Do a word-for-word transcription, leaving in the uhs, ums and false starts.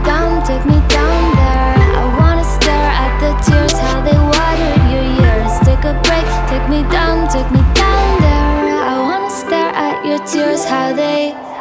down, take me down there. I wanna stare at the tears, how they watered your years. Take a break, take me down, take me down there. I wanna stare at your tears, how they